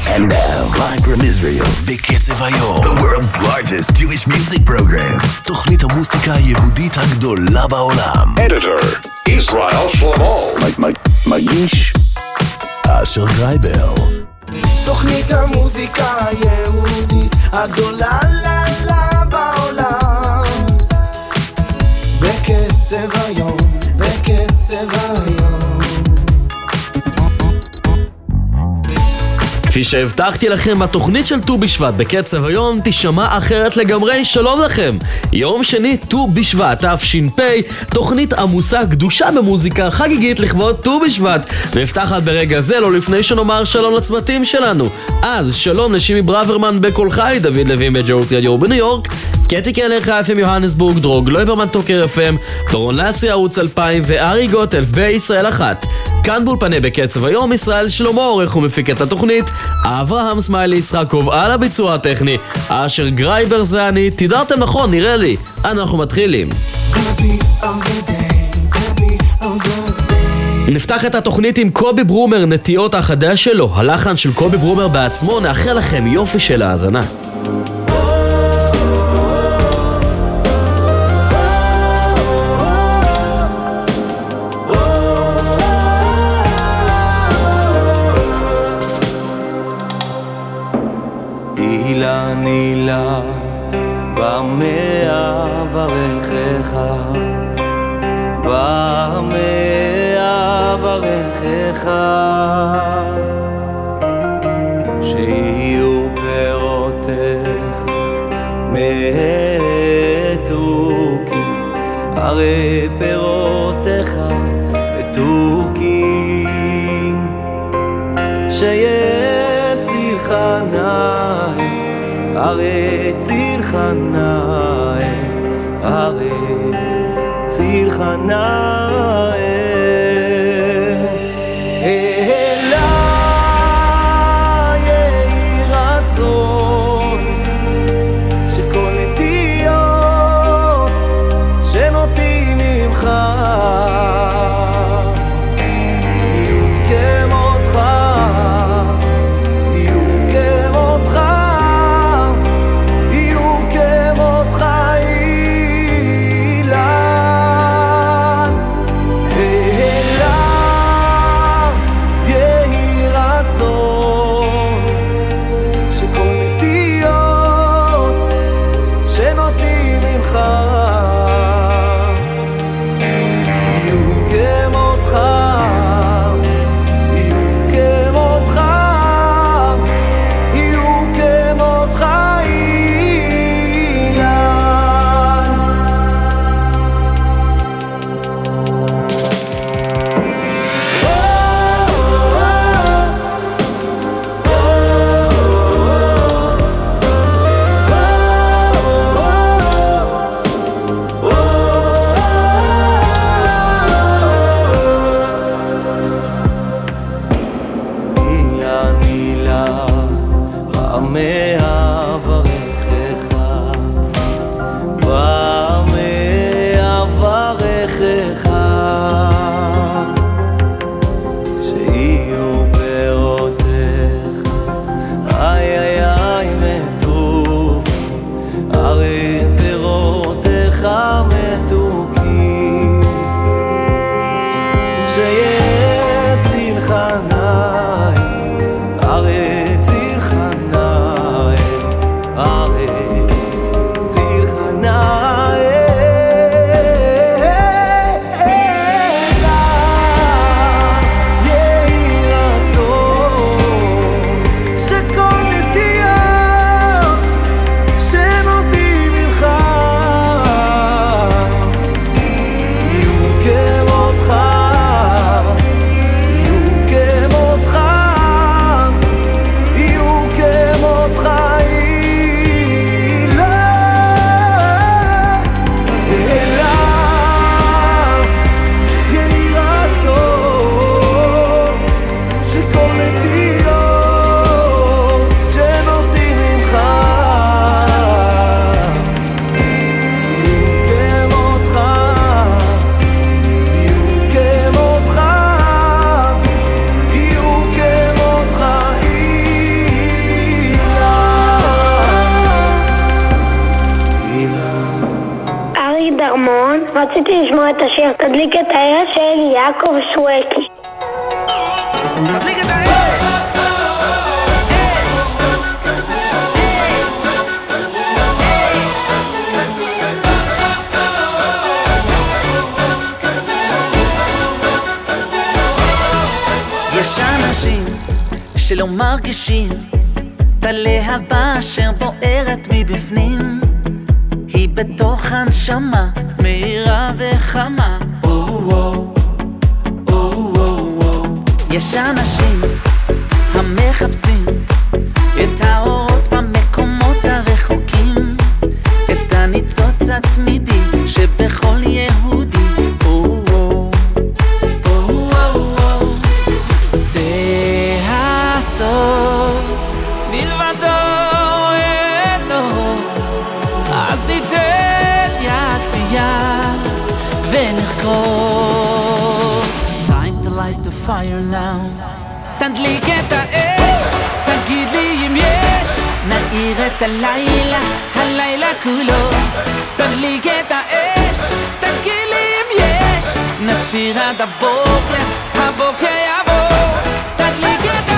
And now, live from Israel, בקצב היום, the world's largest Jewish music program, תוכנית המוסיקה היהודית הגדולה בעולם. Editor, Israel Shlomo. מגיש, אשר גרייבר. תוכנית המוזיקה היהודית הגדולה בעולם. בקצב היום, בקצב היום. כפי שהבטחתי לכם, התוכנית של ט"ו בשבט בקצב היום תשמע אחרת לגמרי. שלום לכם, יום שני ט"ו בשבט תש"פ, תוכנית עמוסה קדושה במוזיקה חגיגית לכבוד ט"ו בשבט, נפתחת ברגע זה, לא לפני שנאמר שלום לצוותים שלנו. אז שלום לשימי ברוורמן בכל חי, דוד לוין בג'אות רדיו בניו יורק, קטי קלר FM יוהנסבורג, דרוג לויברמן טוקר FM, דורון לסרי ערוץ 2000 וארי גוטלף בישראל 1. כאן באולפני בקצב היום ישראל שלמה, עורך ומפיק את התוכנית, אברהם סמיילי ישחקוב על הביצוע הטכני, אשר גרייבר זה אני. תדעתם נכון, נראה לי. אנחנו מתחילים. נפתח את התוכנית עם קובי ברומר, נטיות החדש שלו, הלחן של קובי ברומר בעצמו. נאחל לכם יופי של האזנה. נילה במאה ברכך, במאה ברכך, שיהיו פירותך מתוקים, הרי פירותך מתוקים, שיציר חניים, הרי ציר חניים, הרי ציר חניים. אליי יהי רצון שכל נטיות שנוטים ממך יהיו כמותך, יהיו כמותך, יהיו כמותך. אילן רציתי לשמוע את השיר תדליק את האש של יעקב שווקי. תדליק את האש! יש אנשים שלא מרגישים את הלהבה אשר בוערת מבפנים, היא בתוך הנשמה מהירה וחמה. יש אנשים המחפשים את האורות במקומות הרחוקים, את הניצוץ התמידי שבכל יהודי. זה הסוף מלבדו אינו, אז ניתן יד ביד ונחקור. Time to light the fire now. תדליק את האש, תגיד לי אם יש, נאיר את הלילה, הלילה כולו. תדליק את האש, תגיד לי אם יש, נשיר עד הבוקר, הבוקר יבוא. תדליק את האש.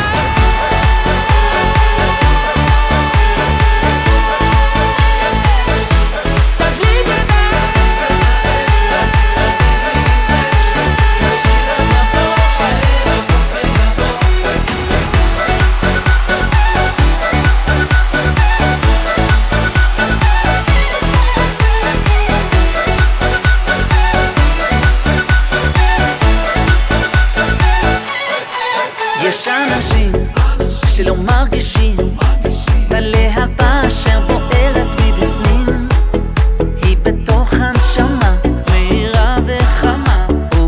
יש אנשים שלא מרגישים את הלהבה אשר בוערת מבפנים, היא בתוך הנשמה מהירה וחמה.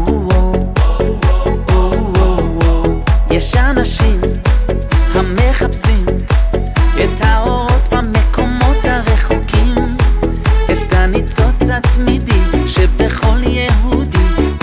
יש אנשים המחפשים את האורות במקומות הרחוקים, את הניצוץ התמידי שבכל יהודי.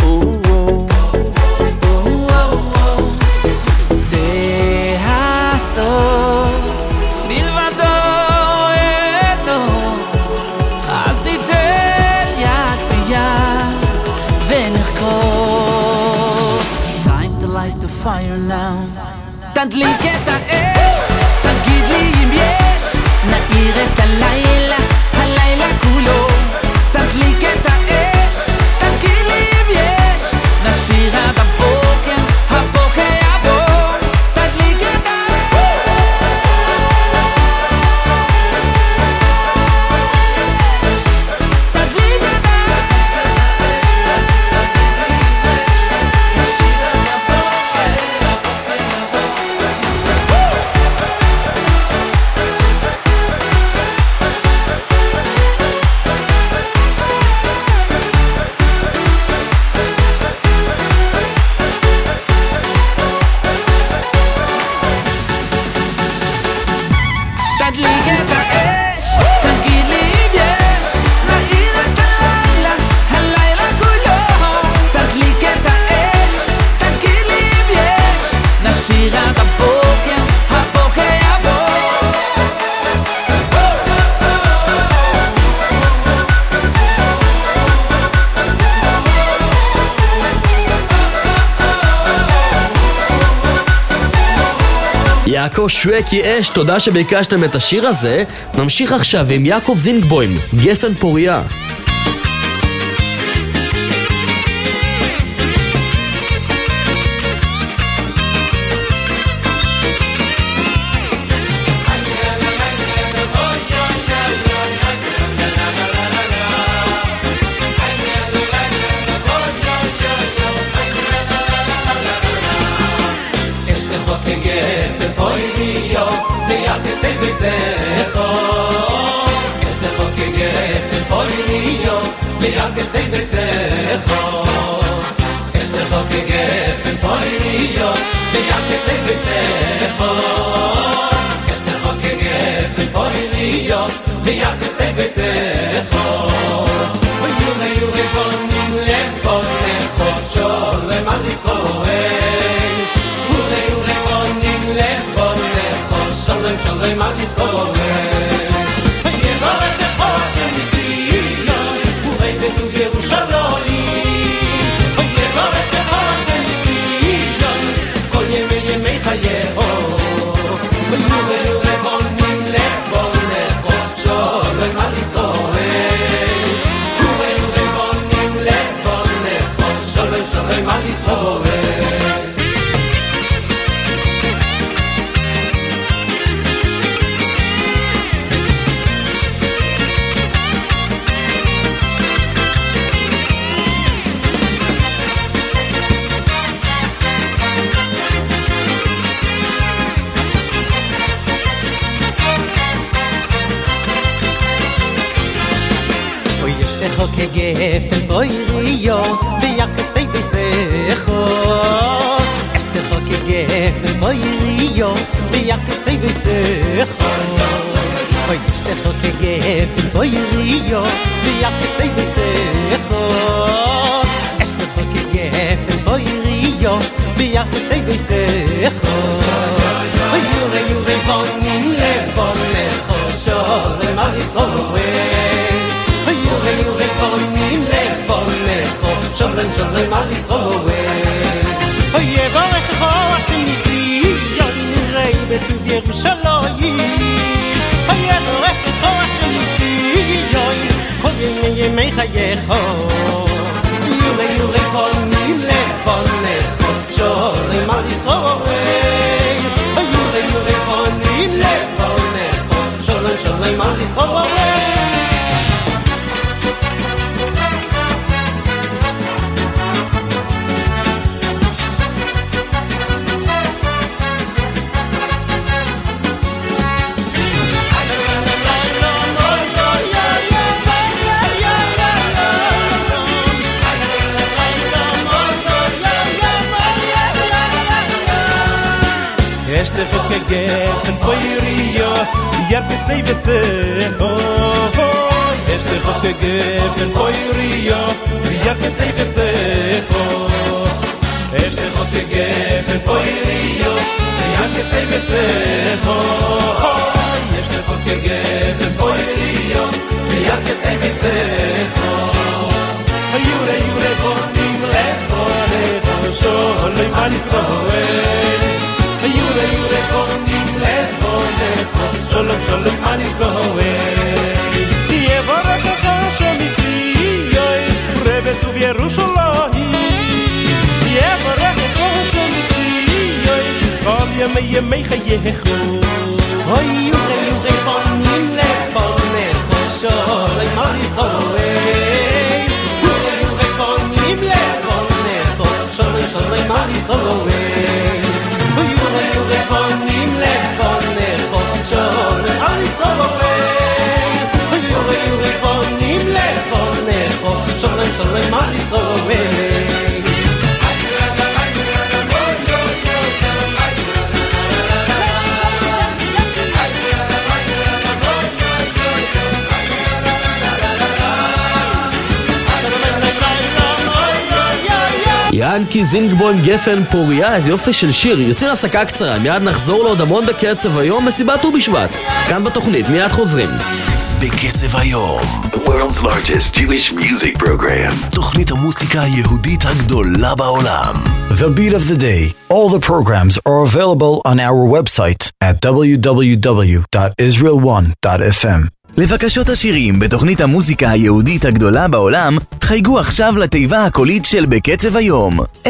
Fire now. תדליק את האש, תגיד לי אם יש, נאיר את הלילה, הלילה כולו. תדליק את האש, תגיד לי אם יש, נשיר עד הבוקר, הבוקר יבוא. תדליק את יעקב שווקי אש, תודה שביקשתם את השיר הזה. נמשיך עכשיו עם יעקב זינגבוים, גפן פוריה. que sei besejo este toque gefen poinio ya que sei besejo este toque gefen poinio ya que sei besejo you con le pone chol mal Israel you con le pone chol mal Israel Shalom כגפן בויריו ויחסי בסכו אשתך כגפן בויריו ויחסי בסכו אשתך כגפן בויריו ויחסי בסכו אשתך כגפן בויריו ויחסי בסכו יורי יורי בונים לבונך שולם על ישראל יורי יורי בונים לבונך שולם שולם על ישראל יבורך השם מציון נראי בטוב ירושלים יבורך השם מציון כל ימי חייך יורי יורי בונים לבונך שולם על ישראל יורי יורי בונים לבונך שולם שולם על ישראל כגפן פויריו יחסי בסכו אשתך כגפן פויריו יחסי בסכו אשתך כגפן פויריו יחסי בסכו אשתך כגפן פויריו יחסי בסכו יורי יורי בונים לבונך שולם על ישראל יורי יורי בונים לבונך שולם שולם על ישראל יבורך השם מציון בטוב ירושלים יבורך השם מציון כל ימי חייך יורי יורי בונים לבונך שולם על ישראל יורי יורי בונים לבונך שולם שולם על ישראל יורי יורי בונים לבונך שולם על ישראל יורי יורי בונים לבונך שולם שולם על ישראל ינקי זינגבו עם גפן פוריה, איזה יופי של שיר. יוצאים להפסקה קצרה, מיד נחזור לעוד המון בקצב היום, מסיבת ט"ו בשבט. כאן בתוכנית, מיד חוזרים. בקצב היום, the world's largest Jewish music program. תוכנית המוסיקה היהודית הגדולה בעולם. The Beat of the Day. All the programs are available on our website at www.israel1.fm. לבקשות השירים בתוכנית המוזיקה היהודית הגדולה בעולם, חייגו עכשיו לתיבה הקולית של בקצב היום 077-222-7777.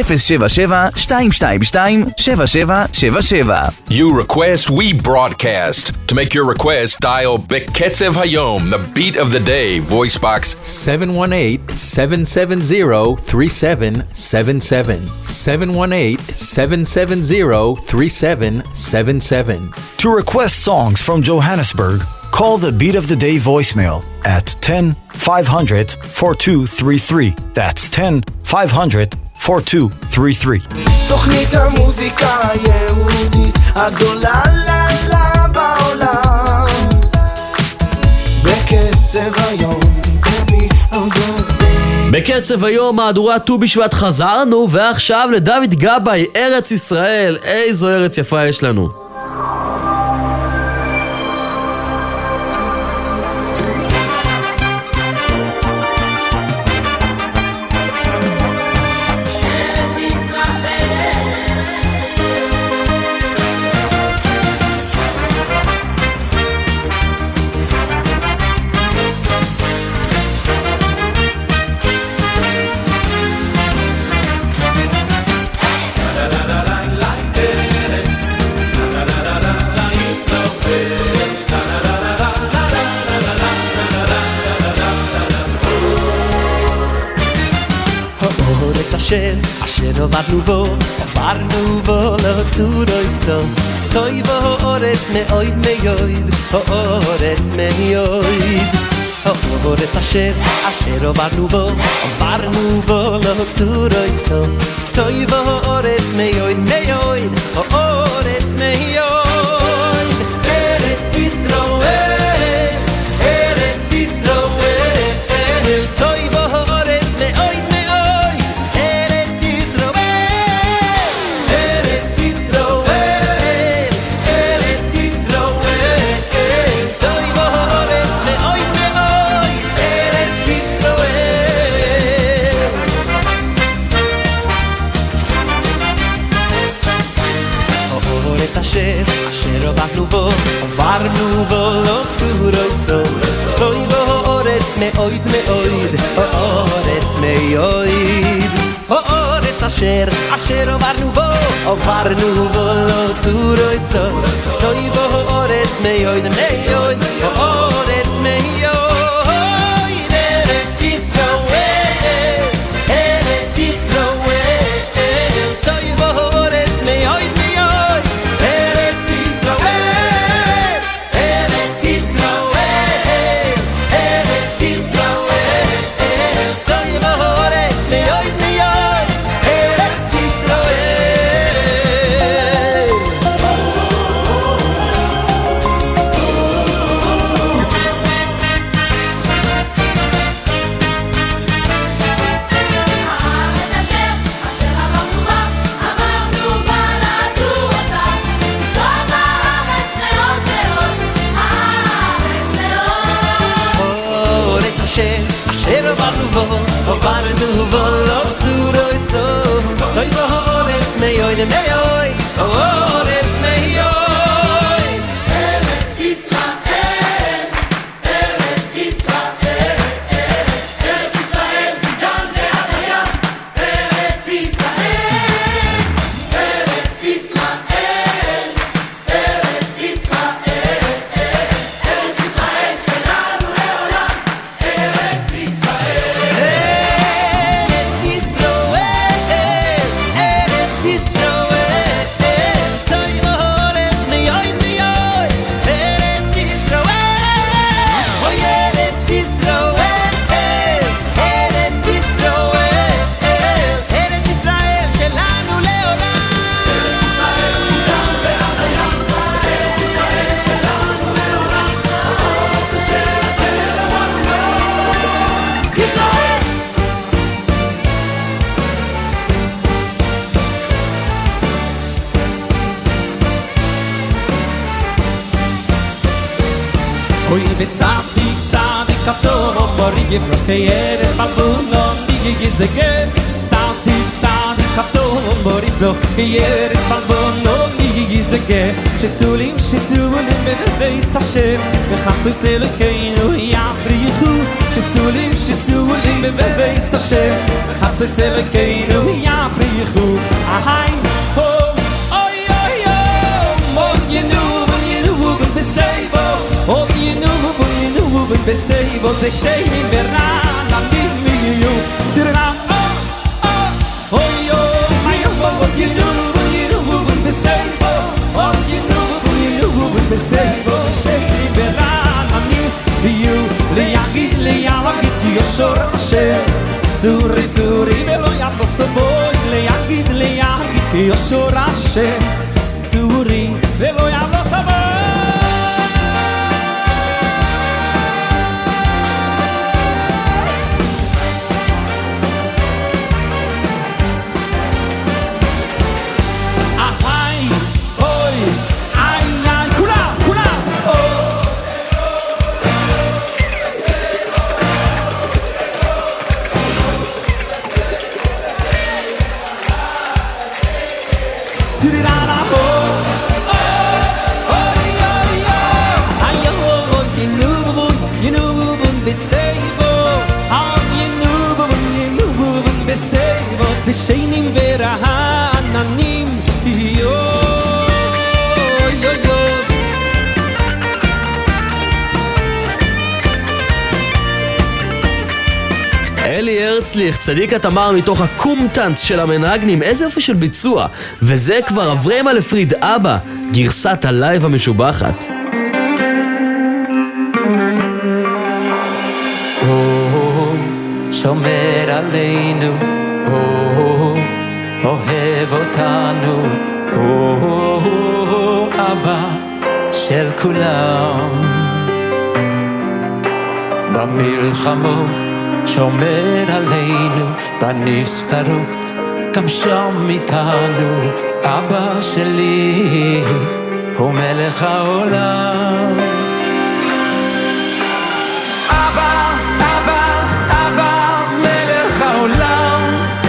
You request, we broadcast. To make your request, dial בקצב היום, the beat of the day, voice box 718-770-3777. 718-770-3777. To request songs from Johannesburg, call the Beat of the Day voicemail at 10-500-4233. That's 10-500-4233. תוכנית המוזיקה היהודית הגדולה בעולם בקצב היום. בקצב היום מהדורת ט"ו בשבט חזרנו, ועכשיו לדוד גבאי, ארץ ישראל. איזו ארץ יפה יש לנו. אשר עברנו בו לא תורוי סוף טוי בו אורץ מאויד מאויד אורץ מאויד אורץ אשר עברנו בו לא תורוי סוף טוב אורץ מיועד אורץ מיועד ארץ ישראל ארץ ישראל טוב אורץ מיועד ארץ ישראל ארץ ישראל ארץ ישראל טוב אורץ מיועד ארץ ישראל אורץ אשר עברנו בו לא תורוי סוף טוב אורץ מיועד אורץ מיועד אורץ אשר עברנו בו לא תורוי סוף טוב אורץ מיועד אורץ מיועד ארץ ישראל ארץ ישראל טוב אורץ מיועד ארץ ישראל ארץ ישראל ארץ ישראל טוב אורץ מיועד ארץ ישראל אשר עברנו בו לא תורוי סוף טוב אורץ מיועד אורץ מיועד ארץ ישראל ארץ ישראל ארץ ישראל מדן ועד הים ארץ ישראל ארץ ישראל ארץ ישראל ארץ ישראל שלנו לעולם ארץ ישראל ארץ ישראל ארץ ישראל טוב אורץ מיועד ארץ ישראל אוי ארץ ישראל ארץ ישראל ארץ ישראל שלנו לעולם ארץ ישראל מדן ועד הים ארץ ישראל שלנו לעולם ארץ אשר עברנו ישראל Hoy bezahti zahdi kaftor mori gefroke eres balbunon dige gezege zahdi kaftor mori gefroke eres balbunon dige gezege shesulim beveis Hashem vechatzoy selokeinu yafrichu shesulim beveis Hashem vechatzoy selokeinu yafrichu ahay ho oy oy oy mon yenu beseibo oh you know but beseibo de shame bernan am you dirna oh yo my oh you know but beseibo oh you know but beseibo de shame bernan am you le yagid yoshor asher zuri velo yatos boy le yagid yoshor asher zuri velo yatos boy אלי הרצליך, צדיק התמר מתוך הקומטנץ של המנהגנים, איזה יופי של ביצוע. וזה כבר אברהם לפריד אבא, גרסת הלייב המשובחת. שומר עלינו, אוהב אותנו, אבא של כולם. במלחמות שומר עלינו, בנסתרות גם שם איתנו, אבא שלי הוא מלך העולם. אבא, אבא, אבא, מלך העולם.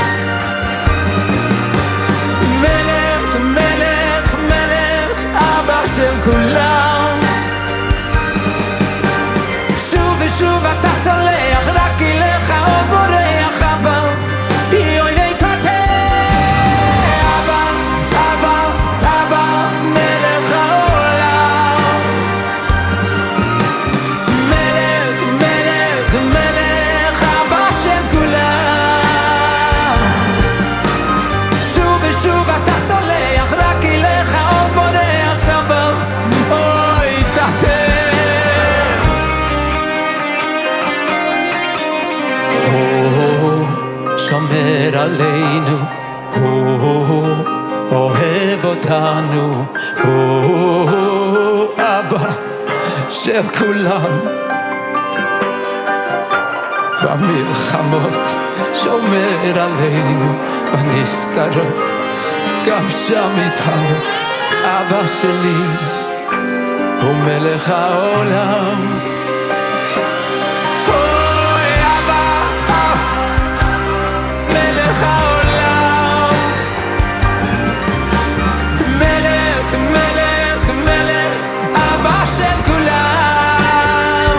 מלך, מלך, מלך, אבא של כולם. שוב ושוב אתה סולח, רק אליך או בורח, אבא, יוי ויתתה. אבא, אבא, אבא, מלך העולם. מלך, מלך, מלך, אבא של כולם. שוב ושוב אתה סולח, רק אליך או בורח, אבא, אוי תתה. שומר עלינו, אוהב אותנו, אבא של כולם. במלחמות שומר עלינו, בנסתרות גם שם איתנו, אבא שלי הוא מלך העולם. מלך העולם. מלך, מלך, מלך, אבא של כולם.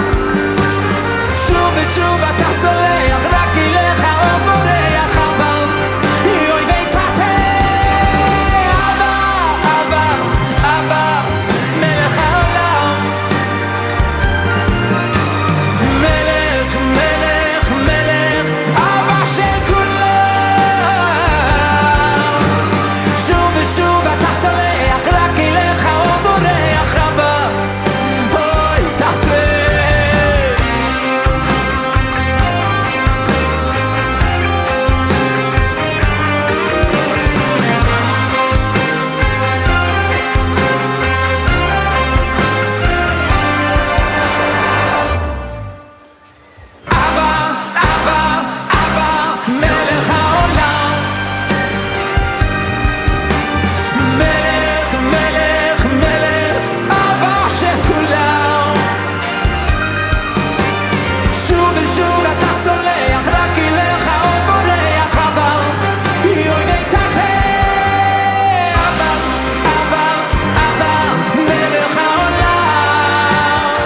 שוב ושוב אתה סולח, רק אליך או בורח, אבא, יוי ויתתה. אבא, אבא, אבא, מלך העולם. מלך, מלך, מלך, אבא של כולם. שוב ושוב אתה סולח, רק אליך או בורח, אבא, אוי תתה. אבא, אבא, אבא, מלך העולם. מלך, מלך, מלך, אבא של כולם. שוב ושוב אתה סולח, רק אליך או בורח, אבא, יוי ויתתה. אבא, אבא, אבא, מלך העולם.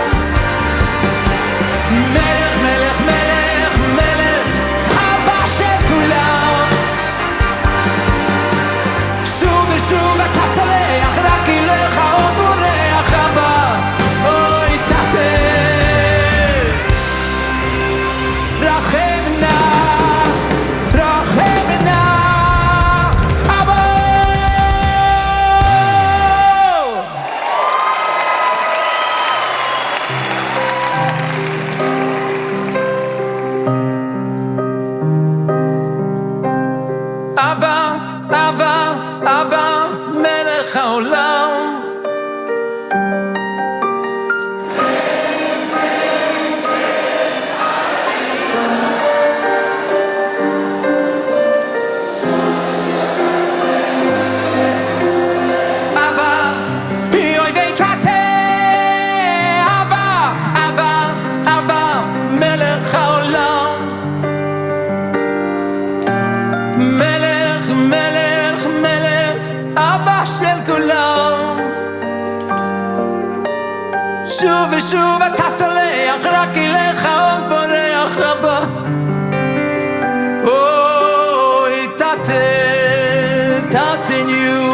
מלך, מלך, מלך, מלך, אבא של כולם. שוב ושוב אתה סולח, רק אליך או בורח, אבא, אוי תתה. רחם נא, רחם נא, אבא. אבא, אבא, אבא, מלך העולם. אבא, יוי ויתתה. אבא, אבא, אבא, מלך העולם. מלך, מלך, מלך, אבא של כולם. שוב ושוב אתה סולח, רק אליך או בורח, אבא, אוי תתה, תתניו.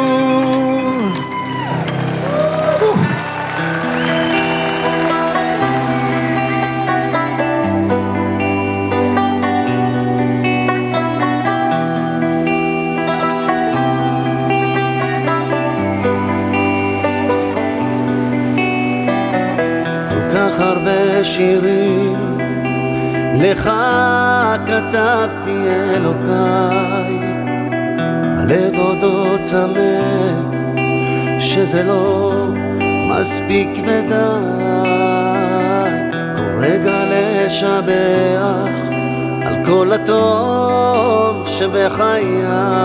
הרבה שירים לך כתבתי אלוקיי, הלב עוד עוד צמא שזה לא מספיק ודי. כל רגע לשבח על כל הטוב שבחיי,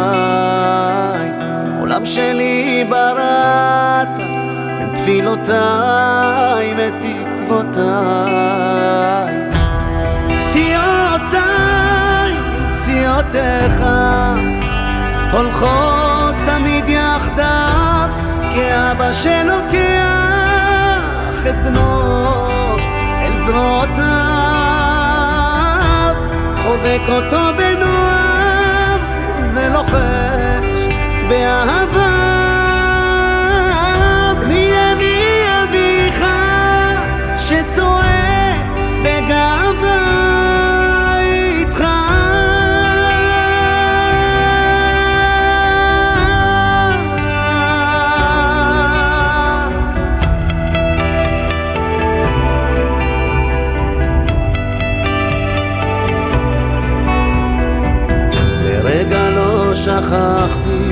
עולם שלי בראת בין תפילותיי ותקוותיי. פסיעותיי, פסיעותיך הולכות תמיד יחדיו, כאבא שלוקח את בנו אל זרועותיו, חובק אותו בנועם ולוחש באהבה. בני אני אביך שצועק בגאווה איתך. לרגע לא שכחתי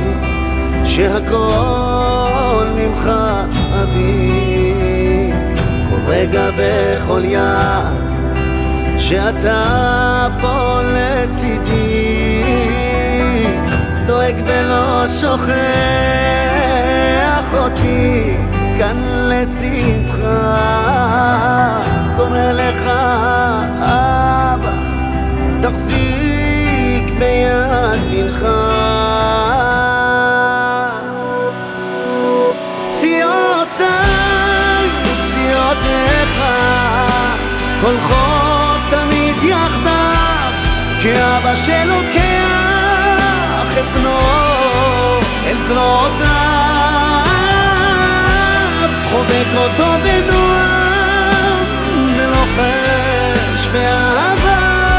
שהכל ממך אבי, כל רגע וכל יד שאתה פה לצידי, דואג ולא שוכח אותי כאן לצדך. קורא לך אבא, תחזיק ביד בנך. פסיעותיי ופסיעותיך הולכות תמיד יחדיו, כאבא שלוקח את בנו אל זרועותיו, חובק אותו בנועם ולוחש באהבה.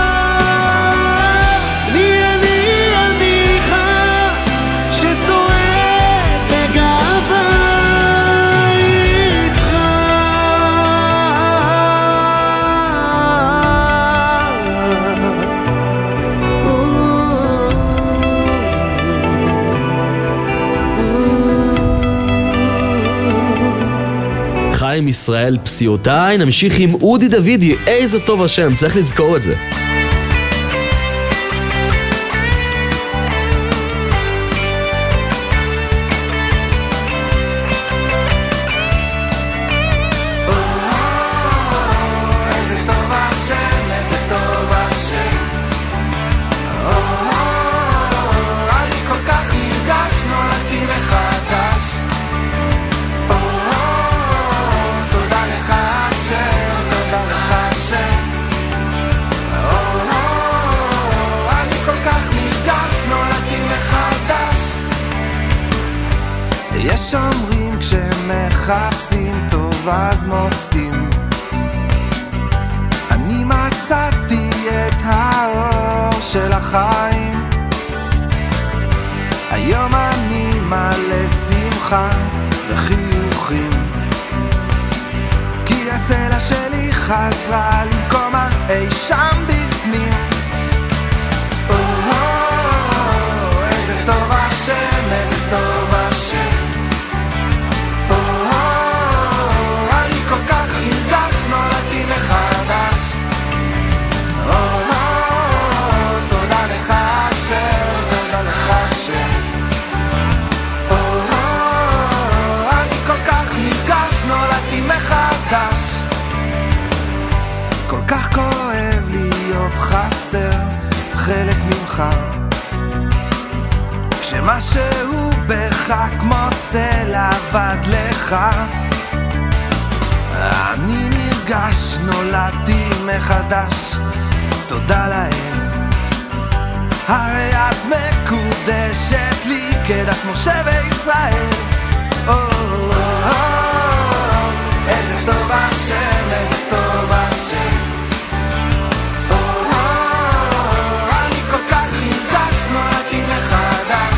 עם ישראל פסיעותיי. נמשיך עם אודי דוידי, איזה טוב השם, צריך לזכור את זה. יש אומרים כשמחפשים טוב אז מוצאים, אני מצאתי את האור של החיים. היום אני מלא שמחה וחיוכים, כי הצלע שלי חזרה למקומה אי שם בפנים. איזה טוב השם, איזה טוב השם, מחדש. תודה לך השם, תודה לך השם. אני כל כך נרגש, נולדתי מחדש. כל כך כואב להיות חסר חלק ממך, כשמשהו בך כמו צל עבד לך. אני נרגש, נולדתי מחדש, תודה לאל. הרי את מקודשת לי כדת משה וישראל. איזה טוב השם, איזה טוב השם. אני כל כך נרגש, נולדתי מחדש.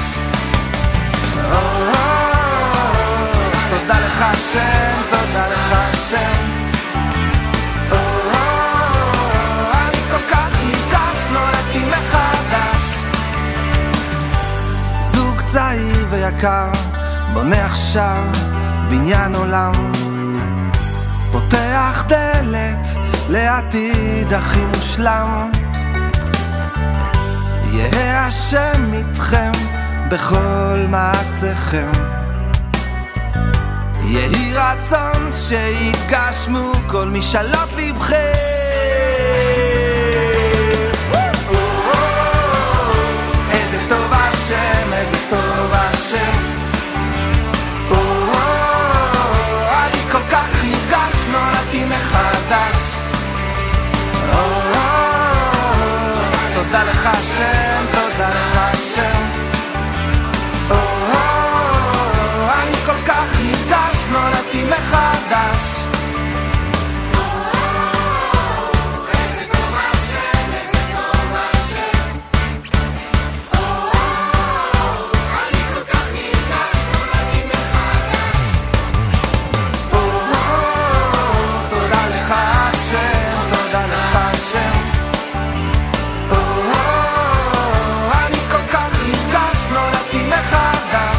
תודה לך השם, תודה לך השם. אני כל כך יקר, בונה עכשיו בניין עולם, פותח דלת לעתיד הכי מושלם. יהיה השם איתכם בכל מעשיכם, יהי רצון שיתגשמו כל משאלות לבכם. איזה טוב השם, איזה טוב השם, אני כל כך נרגש, נולדתי מחדש. תודה לך השם, תודה לך השם, אני כל כך נרגש, נולדתי מחדש. איזה טוב השם, איזה טוב השם, אני כל כך נרגש, נולדתי מחדש. תודה לך השם, תודה לך השם, אני כל כך נרגש, נולדתי מחדש.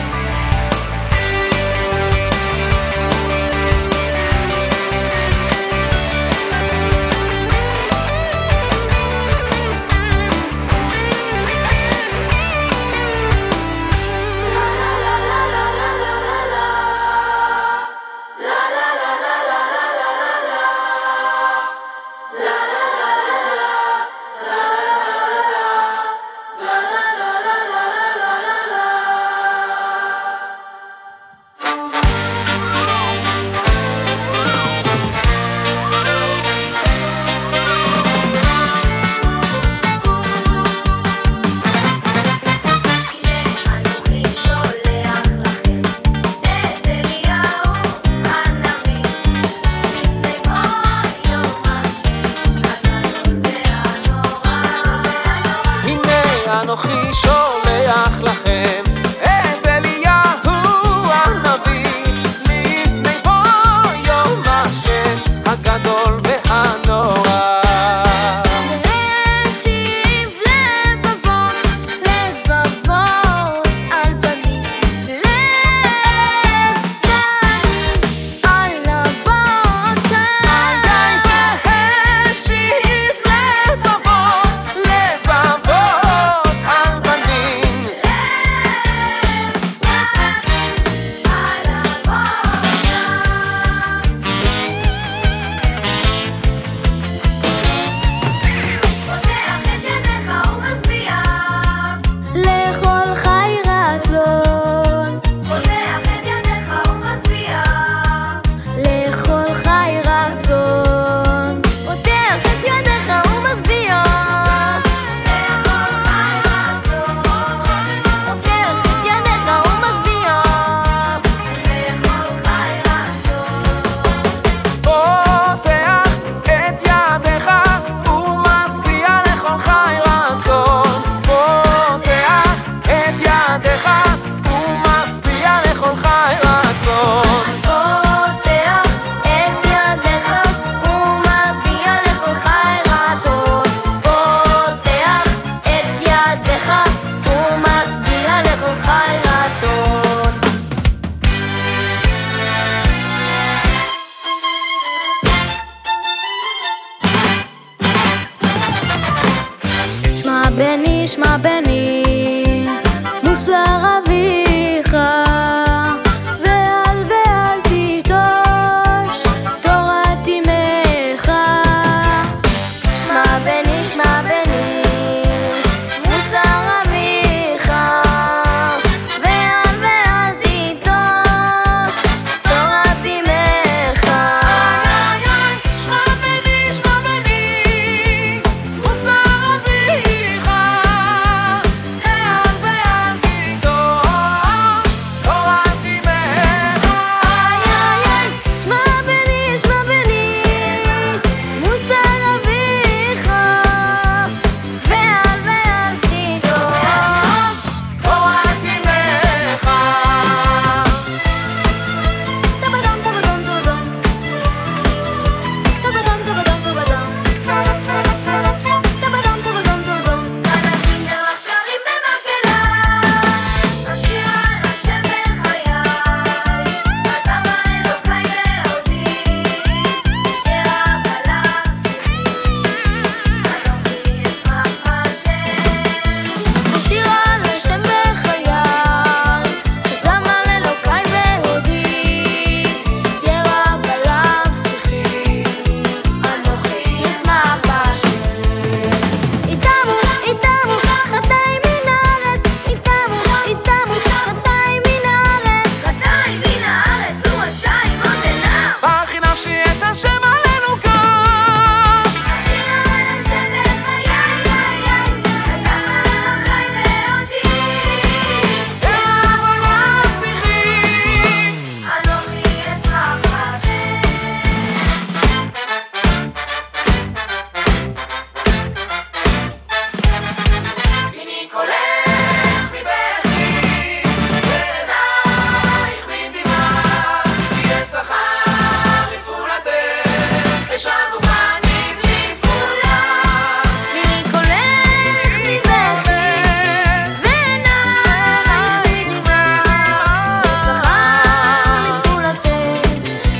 שמע בני, מוסר אביך, ואל תיטוש תורת אמך. שמע בני, מוסר אביך, ואל תיטוש תורת אמך. שמע בני, מוסר אביך,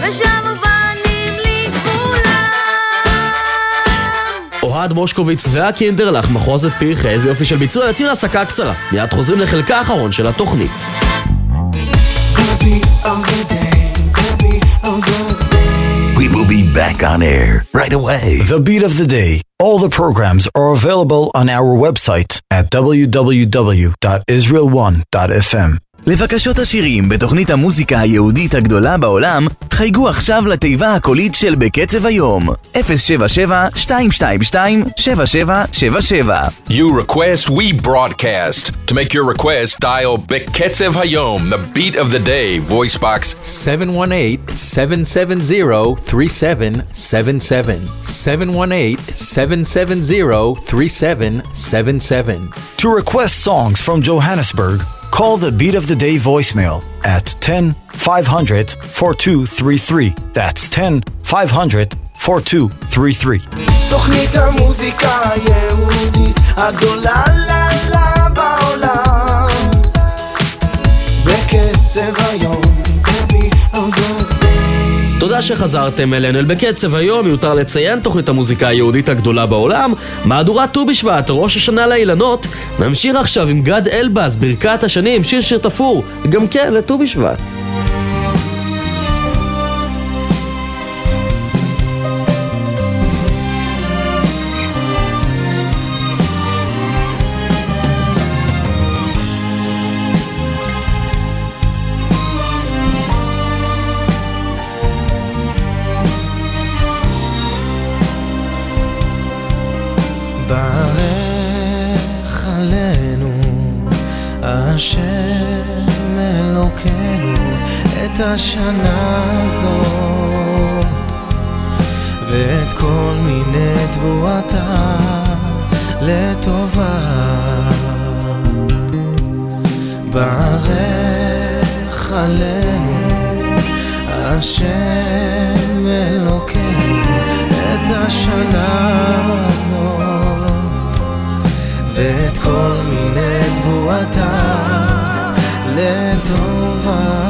ושבו בנים לגבולם. אוהד מושקוביץ והקינדרלך, מחוזת פרחה, איזה יופי של ביצוע. יוצאים להפסקה קצרה, מיד חוזרים לחלקה האחרון של התוכנית. We will be back on air right away. The Beat of the Day. All the programs are available on our website at www.israel1.fm. לבקשות השירים בתוכנית המוזיקה היהודית הגדולה בעולם, חייגו עכשיו לתיבה הקולית של בקצב היום, 077-222-7777. You request, we broadcast. To make your request, dial Beketzev Hayom, the beat of the day, voice box 718-770-3777. 718-770-3777. To request songs from Johannesburg, call the Beat of the Day voicemail at 10-500-4233. That's 10-500-4233. תוכנית המוזיקה היהודית הגדולה לה בעולם, בקצב היום. תודה שחזרתם אלינו אל בקצב היום. מיותר לציין, תוכנית המוזיקה היהודית הגדולה בעולם, מהדורת ט"ו בשבט, ראש השנה לאילנות. נמשיך עכשיו עם גד אלבז, ברכת השנים, שיר תפור, גם כן לט"ו בשבט. ברך עלינו השם אלוקינו את השנה הזאת ואת כל מיני תבואתה לטובה. ברך עלינו השם אלוקינו את השנה הזאת ואת כל מיני תבואתה לטובה.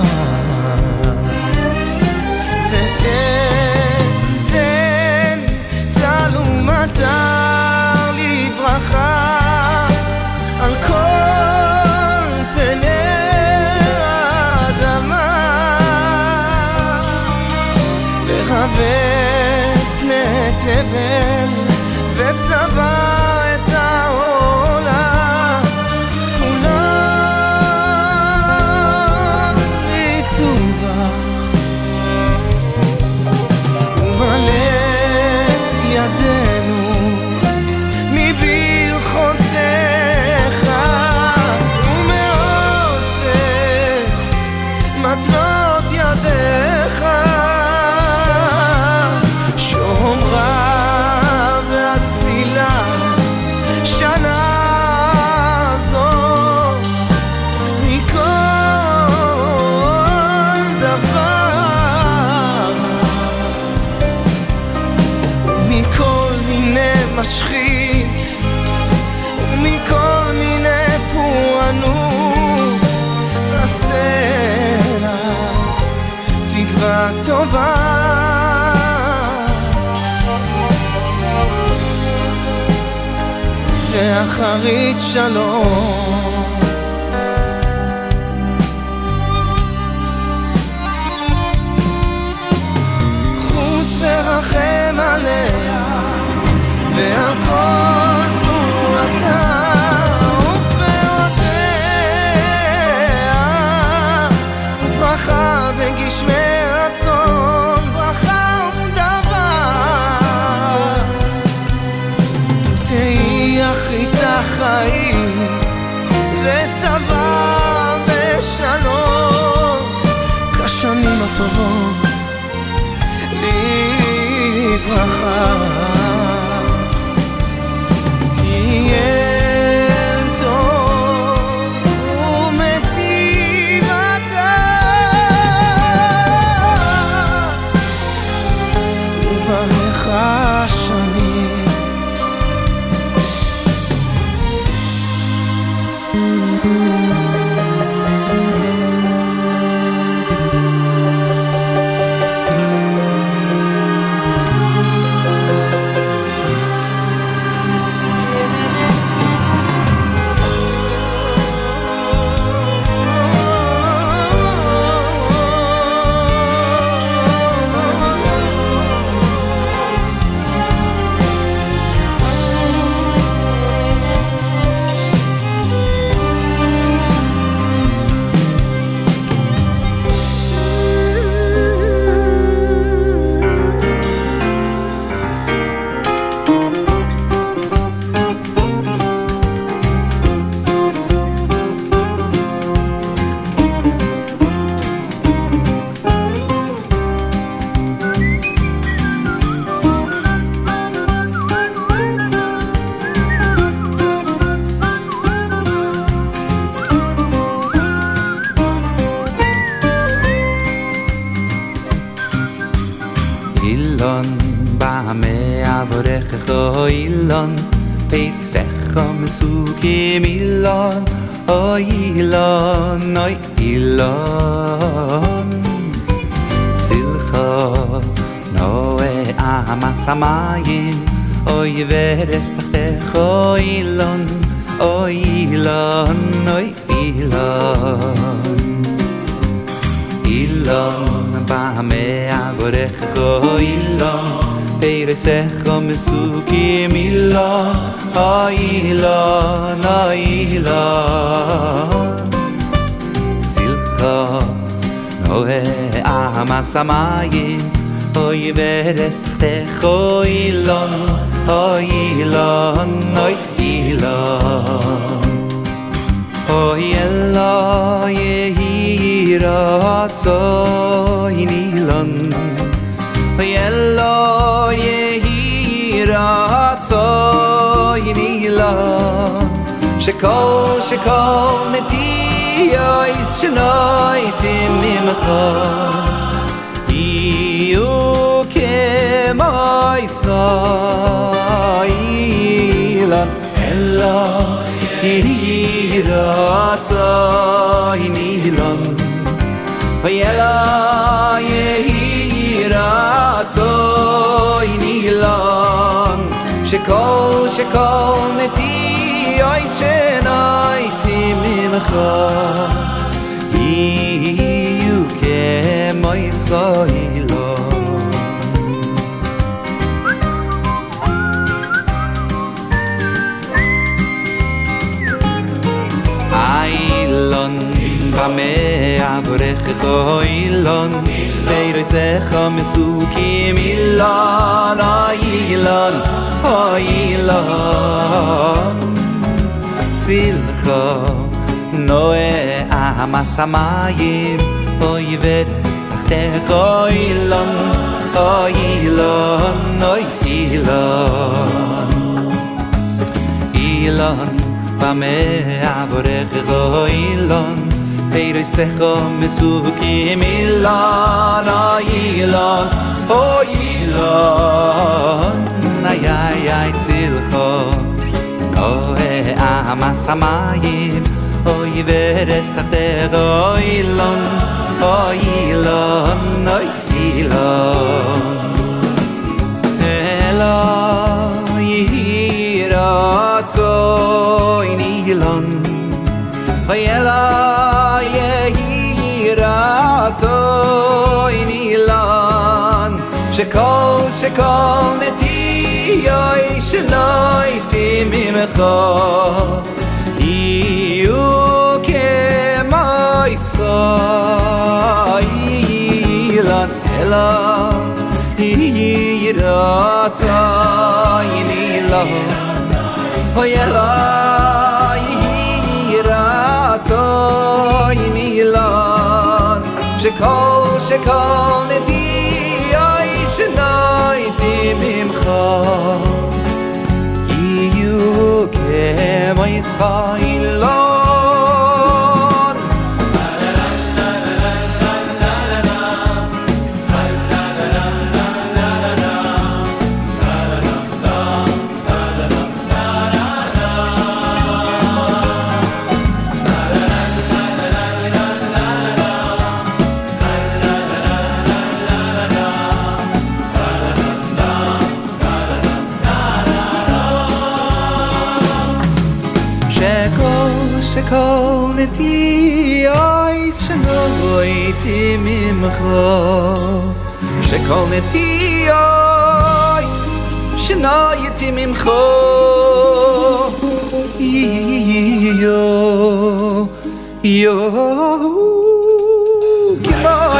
ותן, תן, תעלו מטר לברכה על כל פני האדמה ורבה פני תבל וסבא את העולם כולה לטובה ומלא ידינו מברכותיך ומאושר מטלות ידיך שומרה והצילה שנה זו מכל דבר ומכל מיני משחית ומכל מיני פורענות הסלע תקווה טובה ואחרית שלום. חוס ורחם עליה ועל כל תבואתה ופירותיה וברכה בגשמי רצון ברכה ודבר ותהי אחריתה חיים ושבע בשלום כשנים הטובות לברכה. יהיה טוב ומטיב אתה וברך השנים אילון בעמעבורכו אילון פייסך מסוקים אילון אוי אילון אוי אילון צילך נועה עמס המים אוי ורס תחתך אוי אילון אוי אילון אוי אילון אילון בעמעבורכו אילון פייסך מסוקים אילון אוי אילון אוי אילון צילך נועה עמס המים אוי ורס תחתך אוי אילון אוי אילון אוי אילון אוי אלוהי יהי רצון אילון אוי אלוהי יהי רצון אילון שכל נטי יויס שנויתי ממך יהיו כמו ישראל אלוהי רצון אילון אוי אלוהי רצון אילון שכל נטי יויס שנויתי ממך יהיו כמו ישראל בעמעבורכו אילון פייסך מסוקים אילון אוי אילון אוי אילון צילך נועה עמס המים אוי ורס תחתך אוי אילון אוי אילון אוי אילון אילון בעמעבורכו אילון פייסך מסוקים אילון אוי אילון אוי אילון איי איי איי צילך נועה עמס המים אוי ורס תחתך אוי אילון אוי אילון אוי אילון אלוהי רצון אילון אוי אלוהי רצון אילון שכל נטי יויס שנויתי ממך יהיו כמו ישראל אלוהי רצון אילון אוי אלוהי רצון אילון שכל נטי יויס שנויתי ממך יהיו כמו ישראל שכל נטי יויס שנויתי ממך שכל נטי יויס שנויתי ממך יו כמו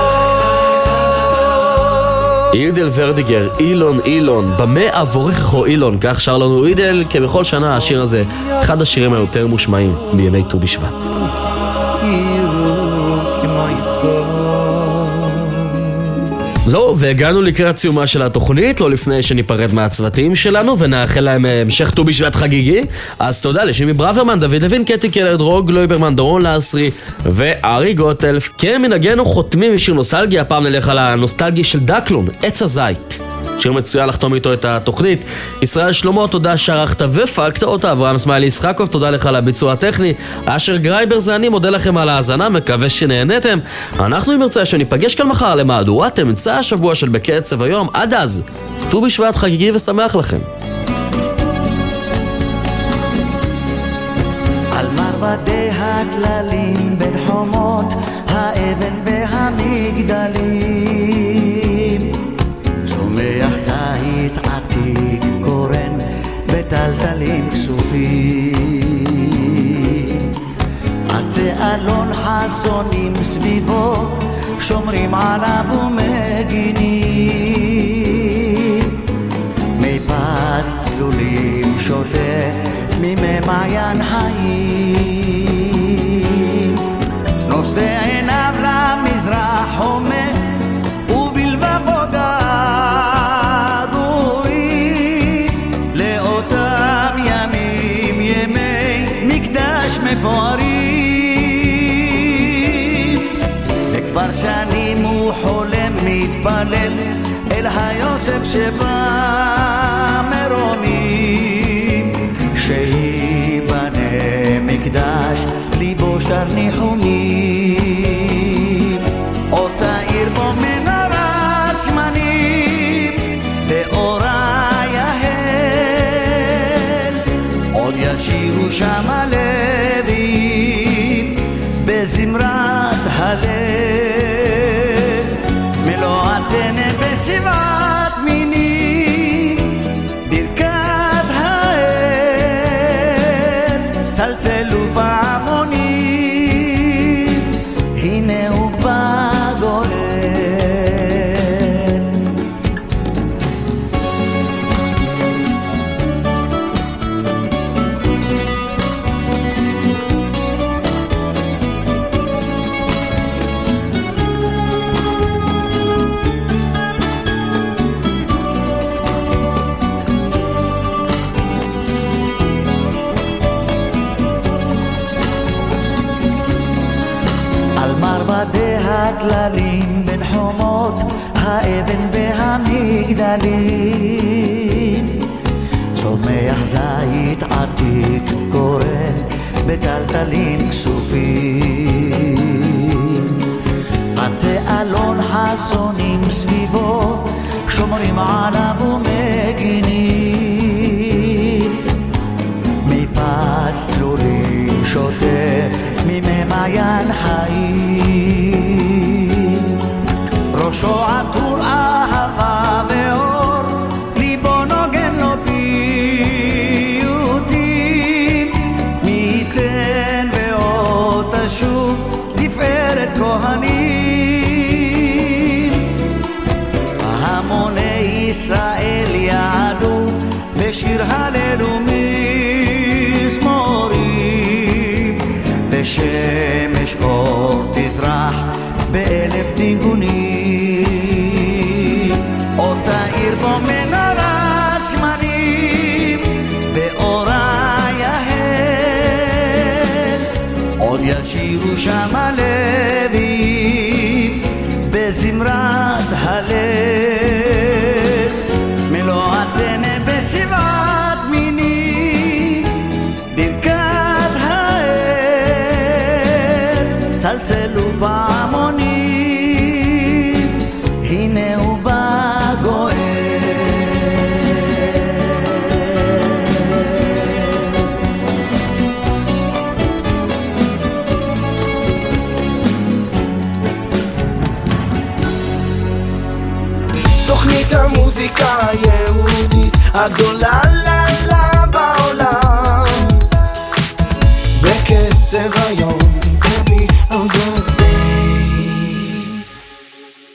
אידל ורדיגר, אילון אילון, בעמעבורכו אילון, כך שר לנו אידל, כבכל שנה השיר הזה, אחד השירים היותר מושמעים בימי ט"ו בשבט. זהו, והגענו לקראת סיומה של התוכנית, לא לפני שניפרד מהצוותים שלנו ונאחל להם המשך ט"ו בשבט חגיגי. אז תודה לשימי ברוורמן, דוד לוין, קטי קלר, דרור גלויברמן, דורון לאסרי וארי גוטלף. כמנהגנו חותמים משיר נוסטלגיה, הפעם נלך על הנוסטלגיה של דקלון, עץ הזית. שיר מצוין לחתום איתו את התוכנית. ישראל שלמה, תודה שערכת ופקת אותה. אברהם סמיילי ישחקוב, תודה לך על הביצוע הטכני. אשר גרייבר זה אני, מודה לכם על ההאזנה, מקווה שנהנתם. אנחנו אם נרצה שניפגש כאן מחר למהדורת אמצע השבוע של בקצב היום. עד אז, ט"ו בשבט חגיגי ושמח לכם. על מרבדי הצללים בין חומות האבן והמגדלים צומח זית עתיק קורן בטלטלים כסופים עצי אלון חסונים סביבו שומרים עליו ומגינים מי פס צלולים שותה ממי מעיין חיים נושא עיניו למזרח הומה ובלבבו געגועים לאותם ימים ימי מקדש מפוארים זה כבר שנים הוא חולם מתפלל אל היוסף שבא מרומים שיבנה מקדש ליבו שר ניחומים אותה עיר בו מנורת שמנים ואורה יהל עוד ישירו שם הלווים בזמרת הלל מלוא התנא בשבעת מינים ברכת האל צלצלו פעמונים הנה הוא בא גואל מרבדי הכללים בין חומות האבן והמגדלים צומח זית עתיק קורן בטלטלים כסופים עצי אלון חסונים סביבו שומרים עליו ומגינים מפס צלולים שותה ממי מעיין חיים ראשו עטור אהבה ואור ליבו נוגן לו פיוטים מי ייתן ועוד תשוב תפארת כהנים המוני ישראל יעדו בשיר הלל ומזמורים בשמש אור תזרח באלף ניגונים אותה עיר בו מנורת שמנים ואורה יהל עוד ישירו שם הלווים בזמרת הלל מלוא התנא בשבעת מינים ברכת האל צלצלו פעמונים הנה הוא בא גואל תוכנית המוזיקה היהודית הגדולה בעולם בקצב היום